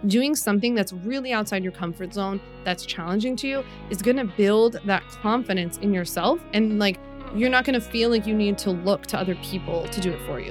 doing something that's really outside your comfort zone, that's challenging to you, is going to build that confidence in yourself. And like, you're not going to feel like you need to look to other people to do it for you.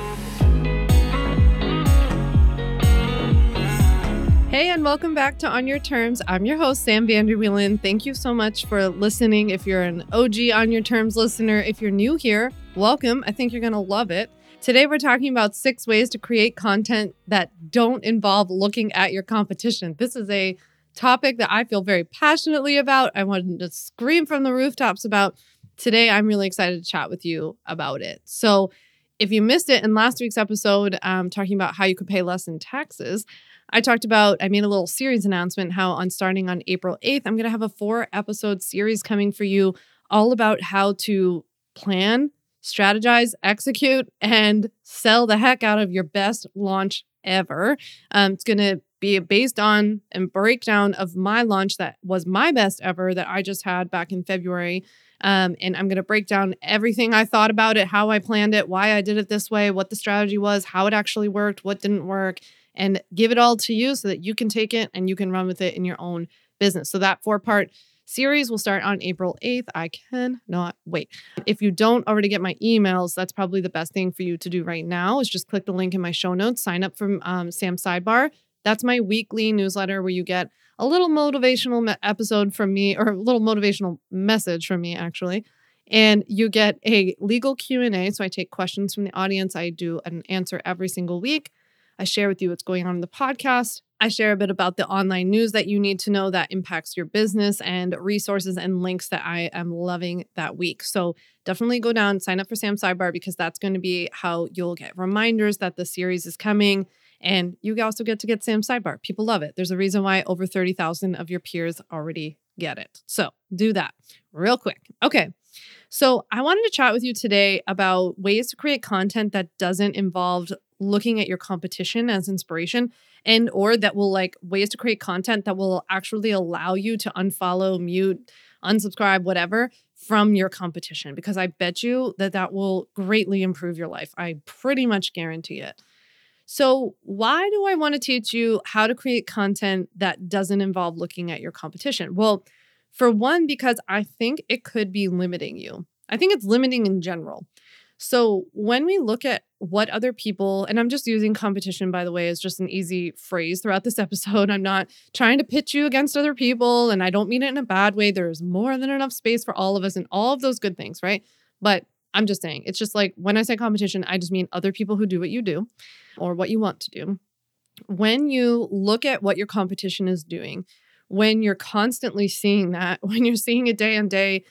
Hey, and welcome back to On Your Terms. I'm your host, Sam Vanderwielen. Thank you so much for listening. If you're an OG On Your Terms listener, if you're new here, welcome. I think you're going to love it. Today, we're talking about 6 ways to create content that don't involve looking at your competition. This is a topic that I feel very passionately about. I wanted to scream from the rooftops about. Today, I'm really excited to chat with you about it. So if you missed it in last week's episode, talking about how you could pay less in taxes, I made a little series announcement how starting on April 8th, I'm going to have a 4-episode series coming for you all about how to plan, strategize, execute, and sell the heck out of your best launch ever. It's going to be based on a breakdown of my launch that was my best ever that I just had back in February. And I'm going to break down everything I thought about it, how I planned it, why I did it this way, what the strategy was, how it actually worked, what didn't work, and give it all to you so that you can take it and you can run with it in your own business. So that 4-part series will start on April 8th. I cannot wait. If you don't already get my emails, that's probably the best thing for you to do right now is just click the link in my show notes, sign up for Sam Sidebar. That's my weekly newsletter where you get a little motivational episode from me, or a little motivational message from me, actually. And you get a legal Q&A. So I take questions from the audience. I do an answer every single week. I share with you what's going on in the podcast. I share a bit about the online news that you need to know that impacts your business and resources and links that I am loving that week. So definitely go down, sign up for Sam Sidebar, because that's going to be how you'll get reminders that the series is coming. And you also get to get Sam Sidebar. People love it. There's a reason why over 30,000 of your peers already get it. So do that real quick. Okay. So I wanted to chat with you today about ways to create content that doesn't involve looking at your competition as inspiration, and or that will ways to create content that will actually allow you to unfollow, mute, unsubscribe, whatever from your competition, because I bet you that will greatly improve your life. I pretty much guarantee it. So why do I want to teach you how to create content that doesn't involve looking at your competition? Well, for one, because I think it could be limiting you. I think it's limiting in general. So when we look at what other people, and I'm just using competition, by the way, as just an easy phrase throughout this episode. I'm not trying to pitch you against other people, and I don't mean it in a bad way. There's more than enough space for all of us and all of those good things, right? But I'm just saying, it's just like when I say competition, I just mean other people who do what you do or what you want to do. When you look at what your competition is doing, when you're constantly seeing that, when you're seeing it day in,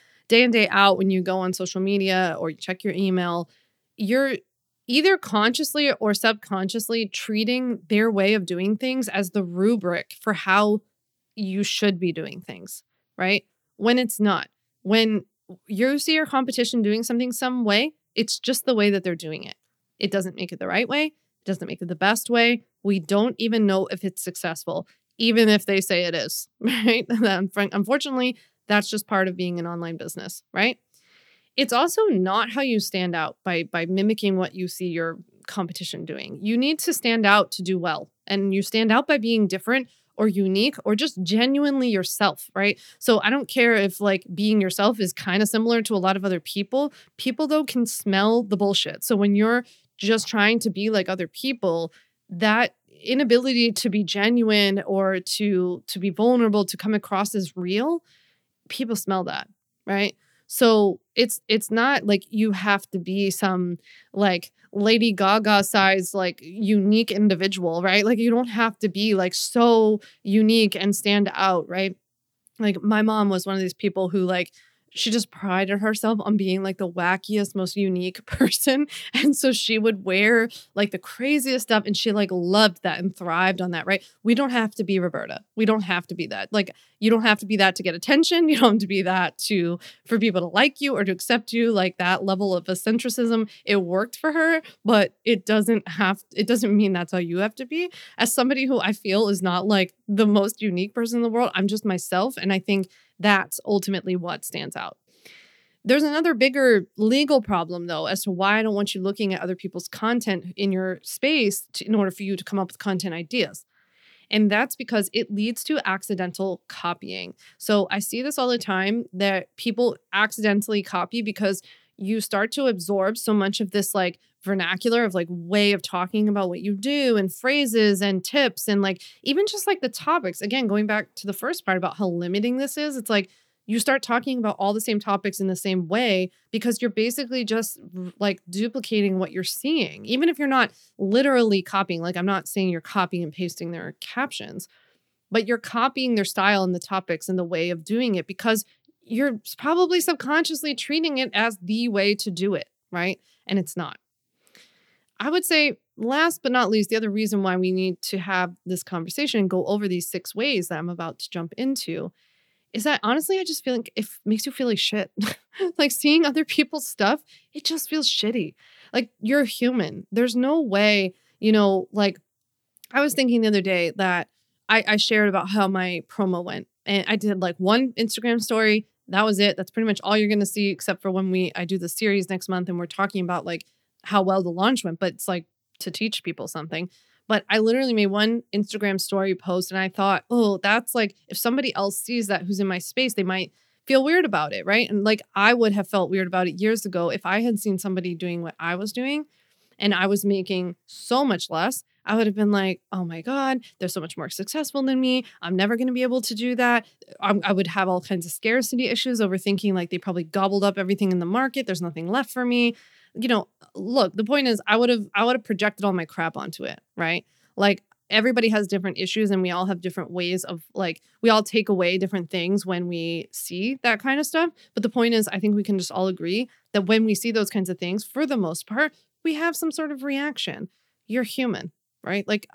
day out, when you go on social media or you check your email, you're either consciously or subconsciously treating their way of doing things as the rubric for how you should be doing things, right? When it's not. When you see your competition doing something some way, it's just the way that they're doing it. It doesn't make it the right way. It doesn't make it the best way. We don't even know if it's successful, even if they say it is, right? Unfortunately, that's just part of being an online business, right? It's also not how you stand out by mimicking what you see your competition doing. You need to stand out to do well. And you stand out by being different or unique or just genuinely yourself, right? So I don't care if being yourself is kind of similar to a lot of other people. People, though, can smell the bullshit. So when you're just trying to be like other people, that inability to be genuine or to be vulnerable, to come across as real, people smell that, right? So it's not like you have to be some Lady Gaga size unique individual, right? You don't have to be so unique and stand out, right? My mom was one of these people who she just prided herself on being the wackiest, most unique person. And so she would wear the craziest stuff, and she loved that and thrived on that, right? We don't have to be Roberta. We don't have to be that. You don't have to be that to get attention. You don't have to be that for people to like you or to accept you. That level of eccentricism, it worked for her, but it doesn't mean that's how you have to be. As somebody who I feel is not the most unique person in the world, I'm just myself. And I think that's ultimately what stands out. There's another bigger legal problem, though, as to why I don't want you looking at other people's content in your space in order for you to come up with content ideas. And that's because it leads to accidental copying. So I see this all the time that people accidentally copy because you start to absorb so much of this like vernacular of like way of talking about what you do and phrases and tips and like even just like the topics. Again, going back to the first part about how limiting this is, it's like you start talking about all the same topics in the same way because you're basically just like duplicating what you're seeing. Even if you're not literally copying, like I'm not saying you're copying and pasting their captions, but you're copying their style and the topics and the way of doing it because you're probably subconsciously treating it as the way to do it, right? And it's not. I would say, last but not least, the other reason why we need to have this conversation and go over these 6 ways that I'm about to jump into is that honestly, I just feel like it makes you feel like shit. Like seeing other people's stuff, it just feels shitty. Like you're human. There's no way, like I was thinking the other day that I shared about how my promo went. And I did like one Instagram story. That was it. That's pretty much all you're going to see, except for when I do the series next month and we're talking about like how well the launch went, but it's like to teach people something. But I literally made one Instagram story post and I thought, oh, that's like, if somebody else sees that who's in my space, they might feel weird about it, right? And like I would have felt weird about it years ago if I had seen somebody doing what I was doing and I was making so much less. I would have been like, oh my God, they're so much more successful than me. I'm never going to be able to do that. I would have all kinds of scarcity issues, overthinking like they probably gobbled up everything in the market. There's nothing left for me. Look, the point is I would have projected all my crap onto it, right? Like everybody has different issues and we all have different ways of like, we all take away different things when we see that kind of stuff. But the point is, I think we can just all agree that when we see those kinds of things, for the most part, we have some sort of reaction. You're human, right? Like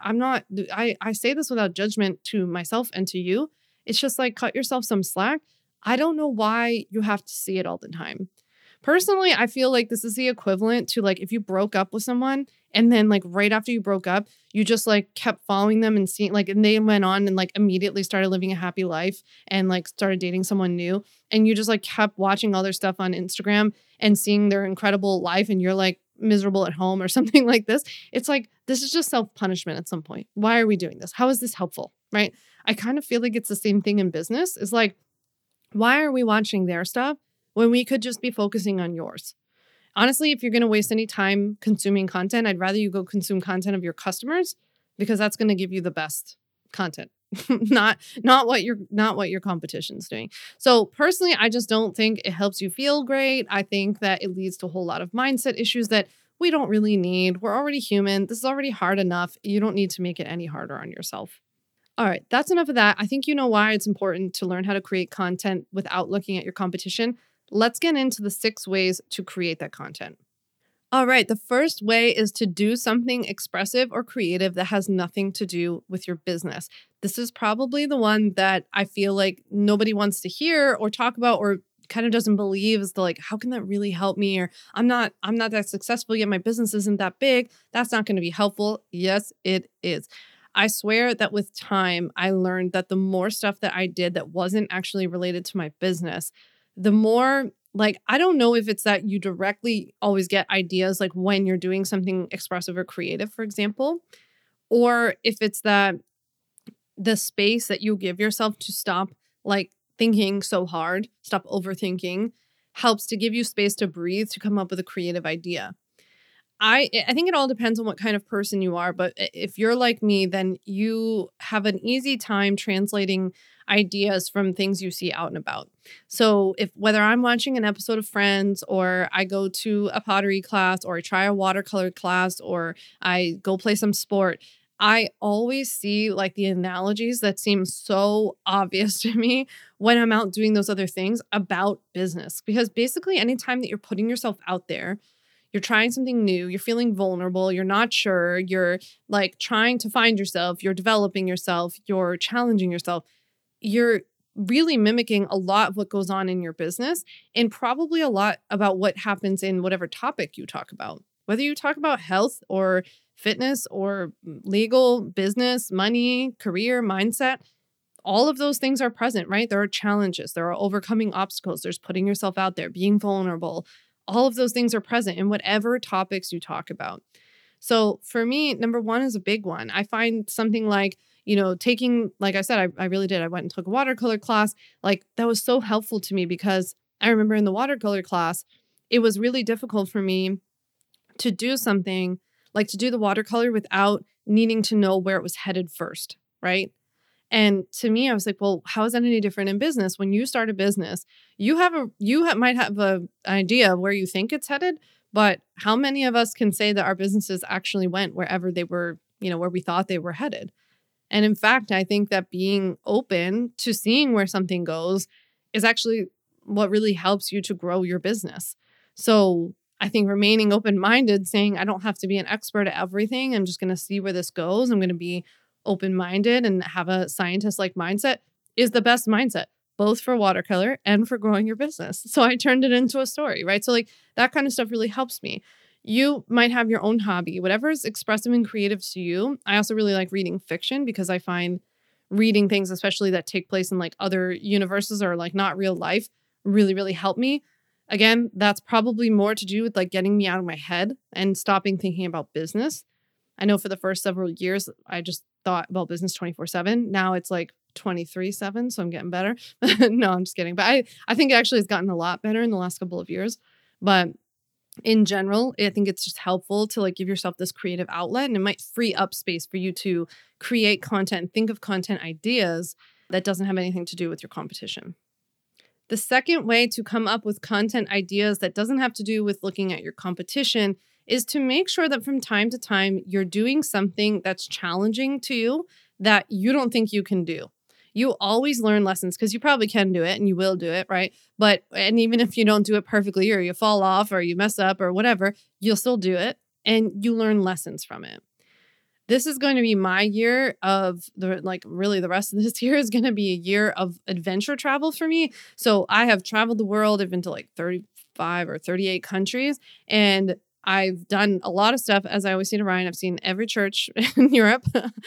I say this without judgment to myself and to you. It's just like cut yourself some slack. I don't know why you have to see it all the time. Personally, I feel like this is the equivalent to like if you broke up with someone and then like right after you broke up, you just like kept following them and seeing like, and they went on and like immediately started living a happy life and like started dating someone new. And you just like kept watching all their stuff on Instagram and seeing their incredible life and you're like miserable at home or something like this. It's like, this is just self-punishment at some point. Why are we doing this? How is this helpful? Right? I kind of feel like it's the same thing in business. It's like, why are we watching their stuff when we could just be focusing on yours? Honestly, if you're going to waste any time consuming content, I'd rather you go consume content of your customers because that's going to give you the best content, not what your competition's doing. So personally, I just don't think it helps you feel great. I think that it leads to a whole lot of mindset issues that we don't really need. We're already human. This is already hard enough. You don't need to make it any harder on yourself. All right, that's enough of that. I think you know why it's important to learn how to create content without looking at your competition. Let's get into the 6 ways to create that content. All right, the first way is to do something expressive or creative that has nothing to do with your business. This is probably the one that I feel like nobody wants to hear or talk about or kind of doesn't believe is the like, how can that really help me? Or I'm not that successful yet. My business isn't that big. That's not going to be helpful. Yes, it is. I swear that with time, I learned that the more stuff that I did that wasn't actually related to my business, the more like, I don't know if it's that you directly always get ideas like when you're doing something expressive or creative, for example, or if it's that the space that you give yourself to stop like thinking so hard, stop overthinking, helps to give you space to breathe, to come up with a creative idea. I think it all depends on what kind of person you are, but if you're like me, then you have an easy time translating ideas from things you see out and about. So if whether I'm watching an episode of Friends or I go to a pottery class or I try a watercolor class or I go play some sport, I always see like the analogies that seem so obvious to me when I'm out doing those other things about business. Because basically anytime that you're putting yourself out there, you're trying something new, you're feeling vulnerable, you're not sure, you're like trying to find yourself, you're developing yourself, you're challenging yourself. You're really mimicking a lot of what goes on in your business and probably a lot about what happens in whatever topic you talk about. Whether you talk about health or fitness or legal, business, money, career, mindset, all of those things are present, right? There are challenges, there are overcoming obstacles, there's putting yourself out there, being vulnerable. All of those things are present in whatever topics you talk about. So for me, number one is a big one. I find something like, taking, like I said, I really did. I went and took a watercolor class. Like that was so helpful to me because I remember in the watercolor class, it was really difficult for me to do something like to do the watercolor without needing to know where it was headed first, right? And to me, I was like, well, how is that any different in business? When you start a business, might have an idea of where you think it's headed, but how many of us can say that our businesses actually went wherever they were, where we thought they were headed? And in fact, I think that being open to seeing where something goes is actually what really helps you to grow your business. So I think remaining open-minded, saying I don't have to be an expert at everything. I'm just going to see where this goes. I'm going to be open-minded and have a scientist-like mindset is the best mindset, both for watercolor and for growing your business. So I turned it into a story, right? So like that kind of stuff really helps me. You might have your own hobby, whatever is expressive and creative to you. I also really like reading fiction because I find reading things, especially that take place in like other universes or like not real life, really, really help me. Again, that's probably more to do with like getting me out of my head and stopping thinking about business. I know for the first several years, I just thought about business 24/7. Now it's like 23/7. So I'm getting better. No, I'm just kidding. But I think it actually has gotten a lot better in the last couple of years. But in general, I think it's just helpful to like give yourself this creative outlet, and it might free up space for you to create content, think of content ideas that doesn't have anything to do with your competition. The second way to come up with content ideas that doesn't have to do with looking at your competition is to make sure that from time to time you're doing something that's challenging to you that you don't think you can do. You always learn lessons because you probably can do it and you will do it, right? And even if you don't do it perfectly or you fall off or you mess up or whatever, you'll still do it and you learn lessons from it. This is going to be my year of really the rest of this year is going to be a year of adventure travel for me. So I have traveled the world. I've been to like 35 or 38 countries and I've done a lot of stuff. As I always say to Ryan, I've seen every church in Europe.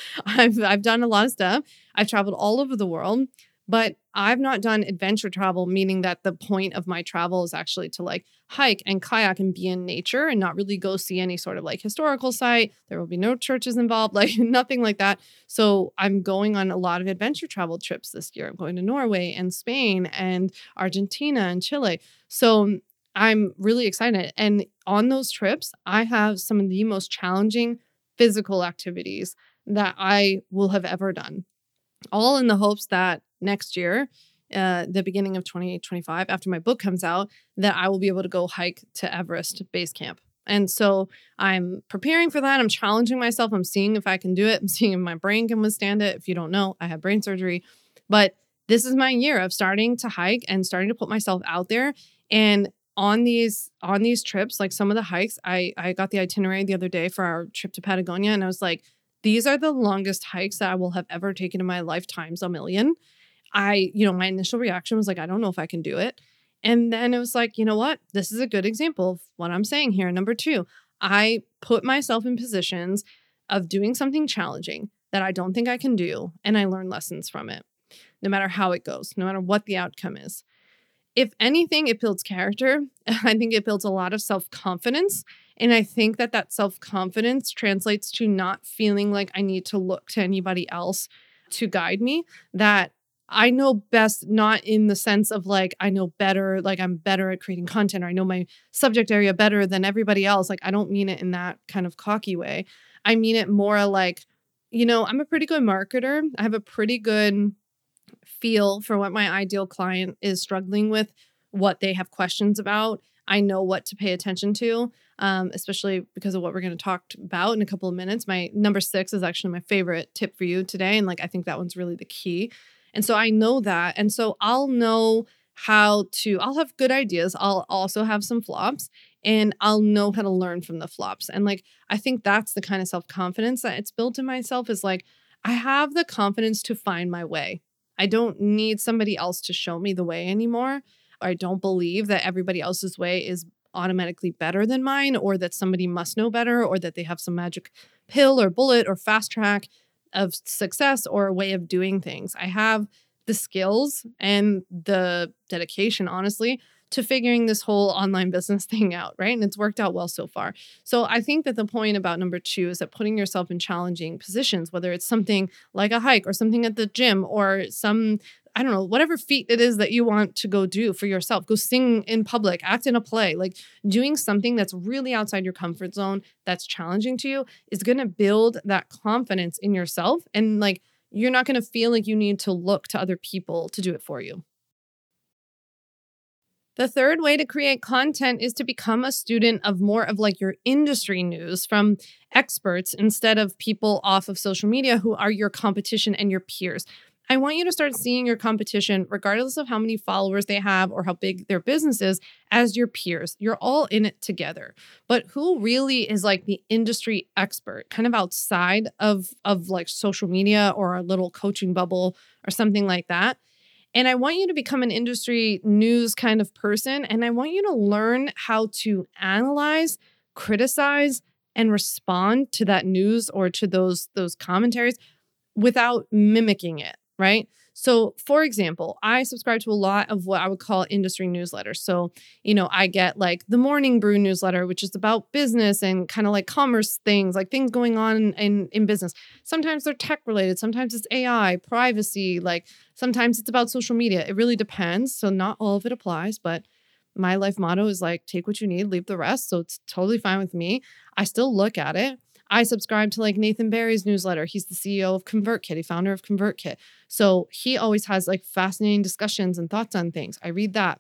I've done a lot of stuff. I've traveled all over the world, but I've not done adventure travel, meaning that the point of my travel is actually to like hike and kayak and be in nature and not really go see any sort of like historical site. There will be no churches involved, like nothing like that. So I'm going on a lot of adventure travel trips this year. I'm going to Norway and Spain and Argentina and Chile. So I'm really excited. And on those trips, I have some of the most challenging physical activities that I will have ever done, all in the hopes that next year, the beginning of 2025, after my book comes out, that I will be able to go hike to Everest Base Camp. And so I'm preparing for that. I'm challenging myself. I'm seeing if I can do it. I'm seeing if my brain can withstand it. If you don't know, I have brain surgery. But this is my year of starting to hike and starting to put myself out there. And on these trips, like some of the hikes, I got the itinerary the other day for our trip to Patagonia. And I was like, these are the longest hikes that I will have ever taken in my lifetime, a million. My initial reaction was like, I don't know if I can do it. And then it was like, you know what? This is a good example of what I'm saying here. Number two, I put myself in positions of doing something challenging that I don't think I can do. And I learn lessons from it, no matter how it goes, no matter what the outcome is. If anything, it builds character. I think it builds a lot of self-confidence. And I think that self-confidence translates to not feeling like I need to look to anybody else to guide me, that I know best, not in the sense of like, I know better, like I'm better at creating content, or I know my subject area better than everybody else. Like, I don't mean it in that kind of cocky way. I mean it more like, I'm a pretty good marketer. I have a pretty good feel for what my ideal client is struggling with, what they have questions about. I know what to pay attention to, especially because of what we're going to talk about in a couple of minutes. My number 6 is actually my favorite tip for you today. And I think that one's really the key. And so I know that. And so I'll know I'll have good ideas. I'll also have some flops, and I'll know how to learn from the flops. And I think that's the kind of self-confidence that it's built in myself, is I have the confidence to find my way. I don't need somebody else to show me the way anymore. I don't believe that everybody else's way is automatically better than mine, or that somebody must know better, or that they have some magic pill or bullet or fast track of success or a way of doing things. I have the skills and the dedication, honestly, to figuring this whole online business thing out, right? And it's worked out well so far. So I think that the point about number 2 is that putting yourself in challenging positions, whether it's something like a hike or something at the gym or some, I don't know, whatever feat it is that you want to go do for yourself, go sing in public, act in a play, like doing something that's really outside your comfort zone, that's challenging to you, is going to build that confidence in yourself. And like, you're not going to feel like you need to look to other people to do it for you. The third way to create content is to become a student of more of like your industry news from experts instead of people off of social media who are your competition and your peers. I want you to start seeing your competition, regardless of how many followers they have or how big their business is, as your peers. You're all in it together. But who really is like the industry expert, kind of outside of like social media or a little coaching bubble or something like that? And I want you to become an industry news kind of person. And I want you to learn how to analyze, criticize, and respond to that news or to those commentaries without mimicking it, right? So, for example, I subscribe to a lot of what I would call industry newsletters. So, I get like the Morning Brew newsletter, which is about business and kind of like commerce things, like things going on in business. Sometimes they're tech related, sometimes it's AI, privacy, like sometimes it's about social media. It really depends. So, not all of it applies, but my life motto is like, take what you need, leave the rest. So, it's totally fine with me. I still look at it. I subscribe to like Nathan Barry's newsletter. He's the CEO of ConvertKit, a founder of ConvertKit. So he always has like fascinating discussions and thoughts on things. I read that.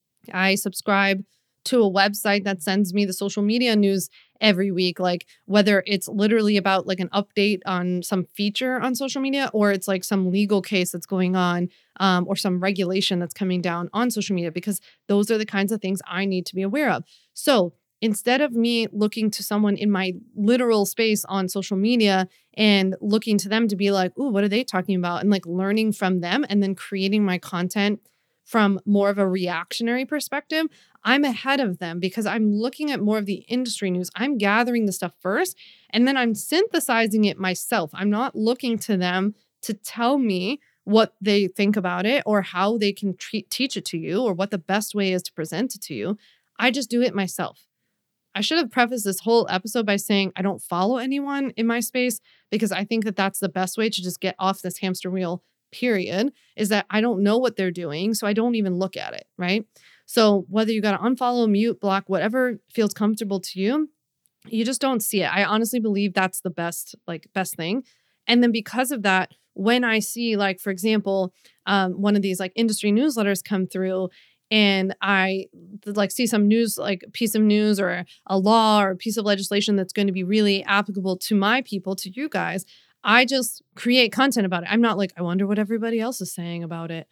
I subscribe to a website that sends me the social media news every week, like whether it's literally about like an update on some feature on social media or it's like some legal case that's going on or some regulation that's coming down on social media, because those are the kinds of things I need to be aware of. So instead of me looking to someone in my literal space on social media and looking to them to be like, ooh, what are they talking about? And like learning from them and then creating my content from more of a reactionary perspective, I'm ahead of them because I'm looking at more of the industry news. I'm gathering the stuff first and then I'm synthesizing it myself. I'm not looking to them to tell me what they think about it or how they can teach it to you or what the best way is to present it to you. I just do it myself. I should have prefaced this whole episode by saying I don't follow anyone in my space because I think that that's the best way to just get off this hamster wheel, period, is that I don't know what they're doing. So I don't even look at it, right? So whether you got to unfollow, mute, block, whatever feels comfortable to you, you just don't see it. I honestly believe that's the best thing. And then because of that, when I see like, for example, one of these like industry newsletters come through and I like see some news, like a piece of news or a law or a piece of legislation that's going to be really applicable to my people, to you guys, I just create content about it. I'm not like, I wonder what everybody else is saying about it,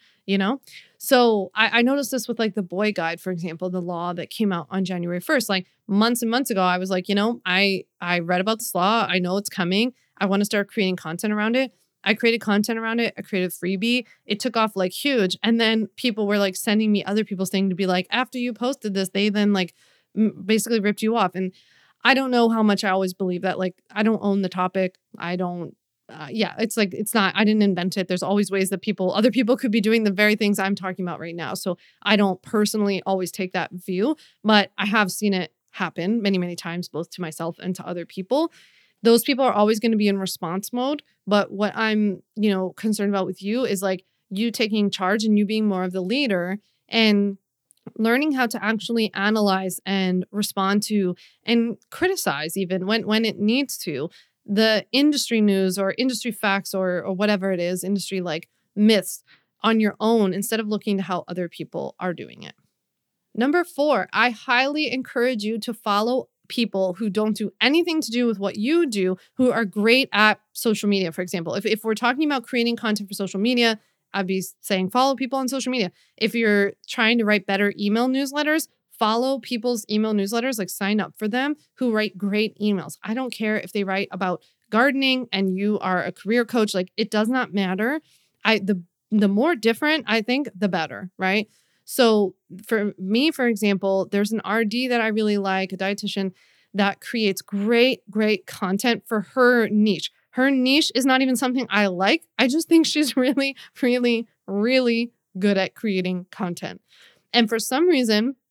So I noticed this with like the Boy Guide, for example, the law that came out on January 1st, like months and months ago. I was like, I read about this law. I know it's coming. I want to start creating content around it. I created content around it. I created a freebie. It took off like huge. And then people were like sending me other people's thing to be like, after you posted this, they then like basically ripped you off. And I don't know how much I always believe that. Like, I don't own the topic. I don't, it's like, it's not, I didn't invent it. There's always ways that other people could be doing the very things I'm talking about right now. So I don't personally always take that view, but I have seen it happen many, many times, both to myself and to other people. Those people are always going to be in response mode. But what I'm, concerned about with you is like you taking charge and you being more of the leader and learning how to actually analyze and respond to and criticize even when it needs to the industry news or industry facts or whatever it is, industry like myths on your own instead of looking to how other people are doing it. Number 4, I highly encourage you to follow people who don't do anything to do with what you do, who are great at social media, for example. If we're talking about creating content for social media, I'd be saying follow people on social media. If you're trying to write better email newsletters, follow people's email newsletters, like sign up for them who write great emails. I don't care if they write about gardening and you are a career coach, like it does not matter. The more different, I think, the better, right? So for me, for example, there's an RD that I really like, a dietitian that creates great, great content for her niche. Her niche is not even something I like. I just think she's really, really, really good at creating content. And for some reason,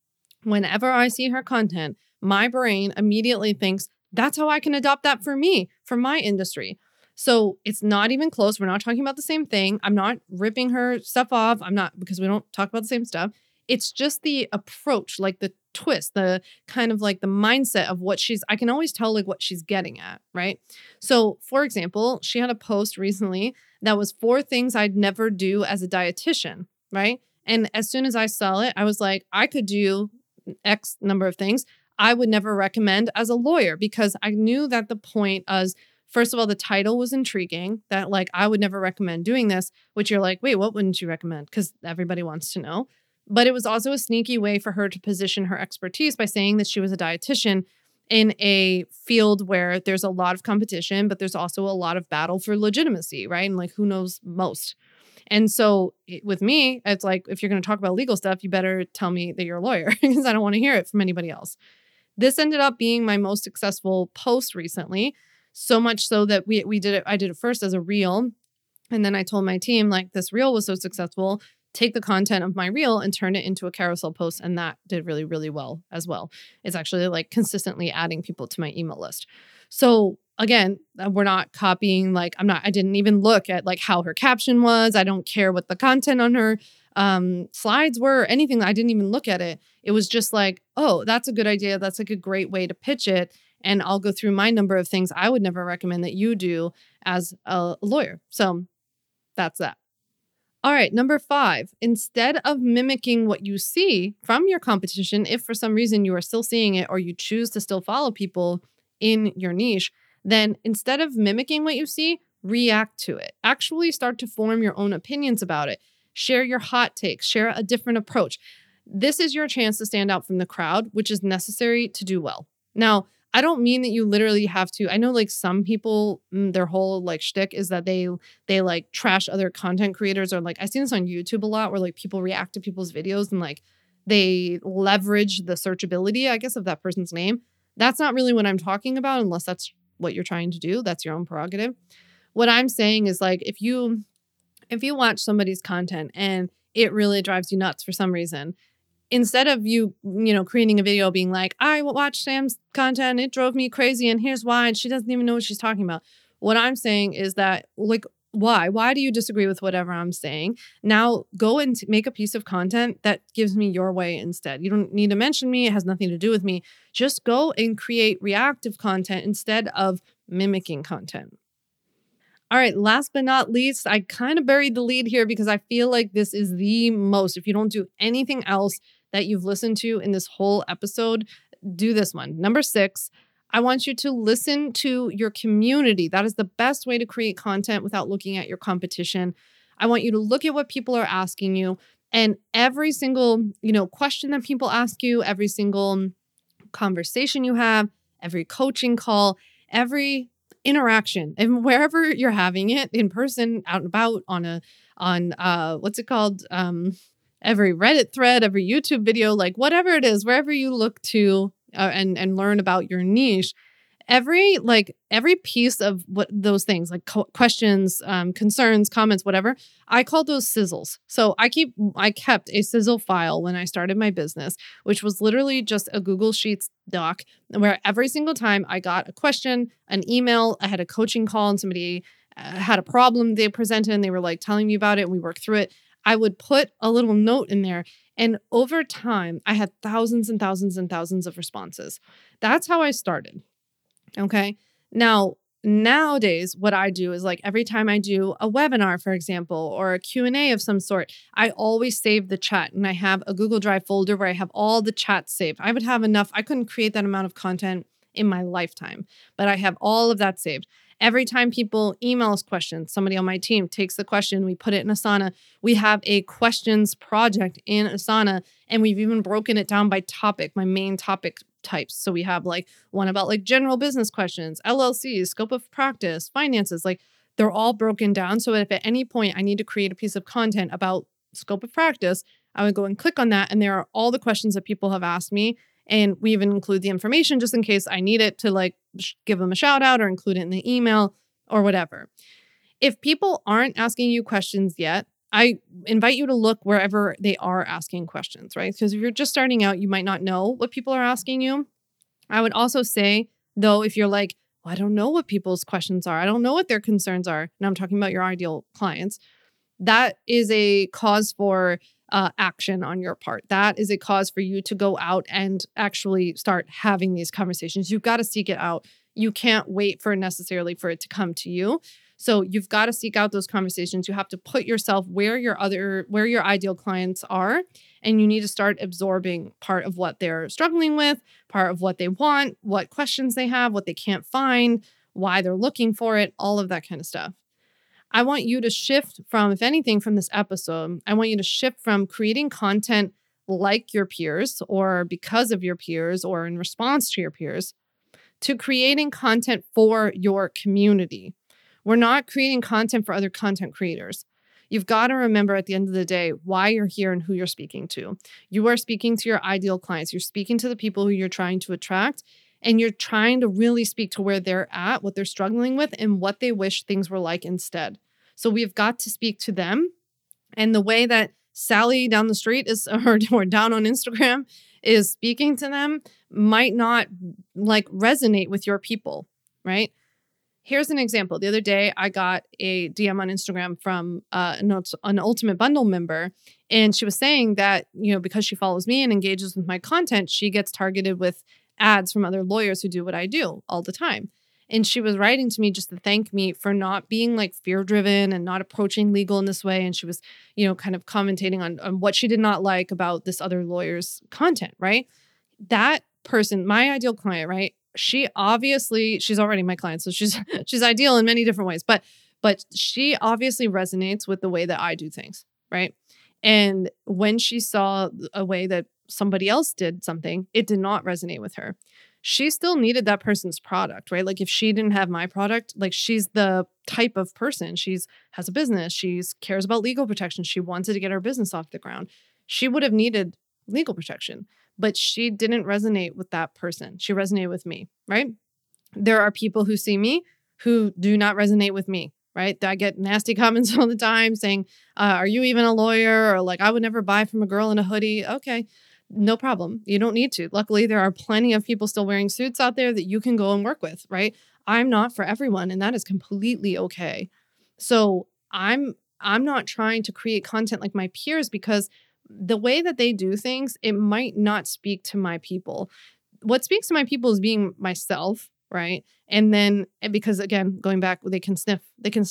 Whenever I see her content, my brain immediately thinks that's how I can adopt that for me, for my industry. So it's not even close. We're not talking about the same thing. I'm not ripping her stuff off. I'm not, because we don't talk about the same stuff. It's just the approach, like the twist, the kind of like the mindset of what I can always tell like what she's getting at, right? So for example, she had a post recently that was 4 things I'd never do as a dietitian, right? And as soon as I saw it, I was like, I could do X number of things I would never recommend as a lawyer, because I knew that the point was, first of all, the title was intriguing, that like I would never recommend doing this, which you're like, wait, what wouldn't you recommend? Because everybody wants to know. But it was also a sneaky way for her to position her expertise by saying that she was a dietitian in a field where there's a lot of competition, but there's also a lot of battle for legitimacy, right? And like, who knows most? And so with me, it's like, if you're going to talk about legal stuff, you better tell me that you're a lawyer because I don't want to hear it from anybody else. This ended up being my most successful post recently, so much so that we did it. I did it first as a reel. And then I told my team, like, this reel was so successful, take the content of my reel and turn it into a carousel post. And that did really, really well as well. It's actually like consistently adding people to my email list. So again, we're not copying, like, I didn't even look at like how her caption was. I don't care what the content on her slides were or anything. I didn't even look at it. It was just like, oh, that's a good idea. That's like a great way to pitch it. And I'll go through my number of things I would never recommend that you do as a lawyer. So that's that. All right, number 5, instead of mimicking what you see from your competition, if for some reason you are still seeing it or you choose to still follow people in your niche, then instead of mimicking what you see, react to it. Actually start to form your own opinions about it. Share your hot takes, share a different approach. This is your chance to stand out from the crowd, which is necessary to do well. Now, I don't mean that you literally have to. I know like some people, their whole like shtick is that they like trash other content creators, or like I see this on YouTube a lot where like people react to people's videos and like they leverage the searchability, I guess, of that person's name. That's not really what I'm talking about, unless that's what you're trying to do. That's your own prerogative. What I'm saying is like if you watch somebody's content and it really drives you nuts for some reason, instead of you creating a video being like, I watched Sam's content, it drove me crazy, and here's why, and she doesn't even know what she's talking about. What I'm saying is that, like, why? Why do you disagree with whatever I'm saying? Now go and make a piece of content that gives me your way instead. You don't need to mention me. It has nothing to do with me. Just go and create reactive content instead of mimicking content. All right, last but not least, I kind of buried the lead here because I feel like this is the most, if you don't do anything else that you've listened to in this whole episode, do this one. Number 6, I want you to listen to your community. That is the best way to create content without looking at your competition. I want you to look at what people are asking you, and every single, question that people ask you, every single conversation you have, every coaching call, every interaction, and wherever you're having it, in person, out and about, on what's it called? Every Reddit thread, every YouTube video, like whatever it is, wherever you look to and learn about your niche, every piece of what those things, like questions, concerns, comments, whatever, I call those sizzles. So I kept a sizzle file when I started my business, which was literally just a Google Sheets doc where every single time I got a question, an email, I had a coaching call, and somebody had a problem they presented and they were like telling me about it, and we worked through it. I would put a little note in there, and over time I had thousands and thousands and thousands of responses. That's how I started. Okay. Now, nowadays, what I do is like every time I do a webinar, for example, or a Q&A of some sort, I always save the chat, and I have a Google Drive folder where I have all the chats saved. I would have enough. I couldn't create that amount of content in my lifetime, but I have all of that saved. Every time people email us questions, somebody on my team takes the question, we put it in Asana. We have a questions project in Asana, and we've even broken it down by topic, my main topic types. So we have like one about like general business questions, LLCs, scope of practice, finances, like they're all broken down. So if at any point I need to create a piece of content about scope of practice, I would go and click on that. And there are all the questions that people have asked me. And we even include the information just in case I need it to like give them a shout out or include it in the email or whatever. If people aren't asking you questions yet, I invite you to look wherever they are asking questions, right? Because if you're just starting out, you might not know what people are asking you. I would also say, though, if you're like, well, I don't know what people's questions are, I don't know what their concerns are, and I'm talking about your ideal clients, that is a cause for action on your part. That is a cause for you to go out and actually start having these conversations. You've got to seek it out. You can't wait for it to come to you. So you've got to seek out those conversations. You have to put yourself where your ideal clients are, and you need to start absorbing part of what they're struggling with, part of what they want, what questions they have, what they can't find, why they're looking for it, all of that kind of stuff. I want you to shift from, if anything, from this episode, I want you to shift from creating content like your peers or because of your peers or in response to your peers to creating content for your community. We're not creating content for other content creators. You've got to remember at the end of the day why you're here and who you're speaking to. You are speaking to your ideal clients. You're speaking to the people who you're trying to attract, and you're trying to really speak to where they're at, what they're struggling with, and what they wish things were like instead. So we've got to speak to them. And the way that Sally down the street is, or down on Instagram is speaking to them might not resonate with your people, right? Here's an example. The other day, I got a DM on Instagram from an Ultimate Bundle member, and she was saying that, because she follows me and engages with my content, she gets targeted with ads from other lawyers who do what I do all the time. And she was writing to me just to thank me for not being fear-driven and not approaching legal in this way. And she was, kind of commentating on what she did not like about this other lawyer's content, right? That person, my ideal client, right? She's already my client, so she's ideal in many different ways, but she obviously resonates with the way that I do things, right? And when she saw a way that somebody else did something, it did not resonate with her. She still needed that person's product, right? If she didn't have my product, she's the type of person. Has a business. She cares about legal protection. She wanted to get her business off the ground. She would have needed legal protection, but she didn't resonate with that person. She resonated with me, right? There are people who see me who do not resonate with me, right? I get nasty comments all the time saying, are you even a lawyer? Or I would never buy from a girl in a hoodie. Okay, no problem. You don't need to. Luckily, there are plenty of people still wearing suits out there that you can go and work with, right? I'm not for everyone, and that is completely okay. So I'm not trying to create content like my peers because the way that they do things, it might not speak to my people. What speaks to my people is being myself, right? And then, because again, going back, they can sniff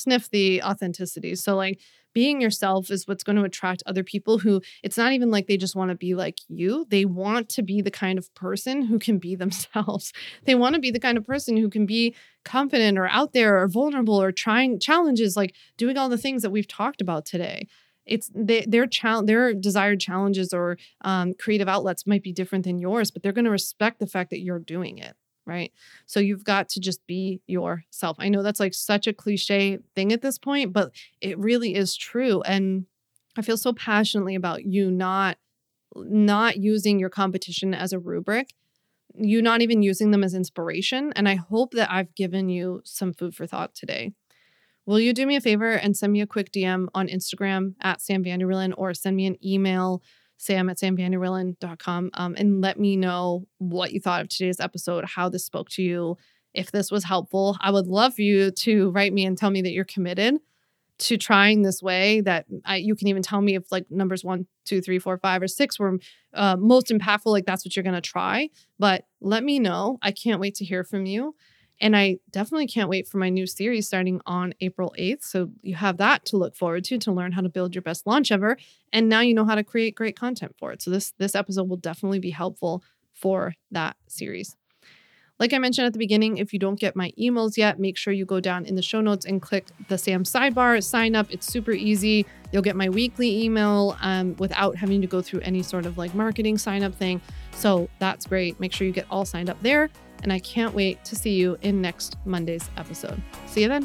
the authenticity. So being yourself is what's going to attract other people who, it's not even they just want to be like you. They want to be the kind of person who can be themselves. They want to be the kind of person who can be confident or out there or vulnerable or trying challenges, doing all the things that we've talked about today. It's their desired challenges or creative outlets might be different than yours, but they're going to respect the fact that you're doing it, right? So you've got to just be yourself. I know that's such a cliche thing at this point, but it really is true. And I feel so passionately about you not using your competition as a rubric, you not even using them as inspiration. And I hope that I've given you some food for thought today. Will you do me a favor and send me a quick DM on Instagram at Sam Vanderwielen, or send me an email, sam@samvanderwielen.com, and let me know what you thought of today's episode, how this spoke to you, if this was helpful. I would love for you to write me and tell me that you're committed to trying this way, that you can even tell me if numbers 1, 2, 3, 4, 5, or 6 were most impactful, that's what you're going to try. But let me know. I can't wait to hear from you. And I definitely can't wait for my new series starting on April 8th. So you have that to look forward to learn how to build your best launch ever. And now you know how to create great content for it. So this episode will definitely be helpful for that series. Like I mentioned at the beginning, if you don't get my emails yet, make sure you go down in the show notes and click the Sam sidebar, sign up. It's super easy. You'll get my weekly email without having to go through any sort of marketing sign up thing. So that's great. Make sure you get all signed up there. And I can't wait to see you in next Monday's episode. See you then.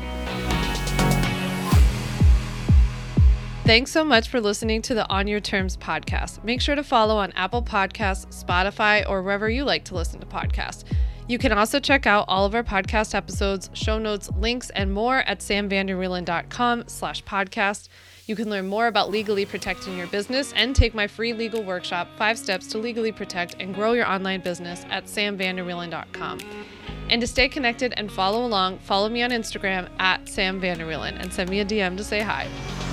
Thanks so much for listening to the On Your Terms podcast. Make sure to follow on Apple Podcasts, Spotify, or wherever you like to listen to podcasts. You can also check out all of our podcast episodes, show notes, links, and more at samvanderwielen.com/podcast. You can learn more about legally protecting your business and take my free legal workshop, 5 Steps to Legally Protect and Grow Your Online Business at samvanderwielen.com. And to stay connected and follow along, follow me on Instagram at samvanderwielen and send me a DM to say hi.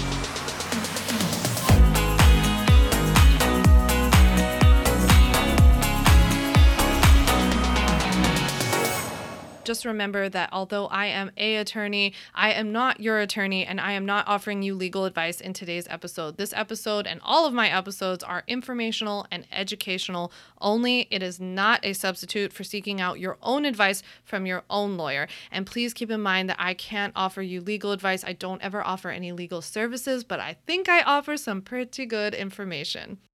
Just remember that although I am an attorney, I am not your attorney, and I am not offering you legal advice in today's episode. This episode and all of my episodes are informational and educational only. It is not a substitute for seeking out your own advice from your own lawyer. And please keep in mind that I can't offer you legal advice. I don't ever offer any legal services, but I think I offer some pretty good information.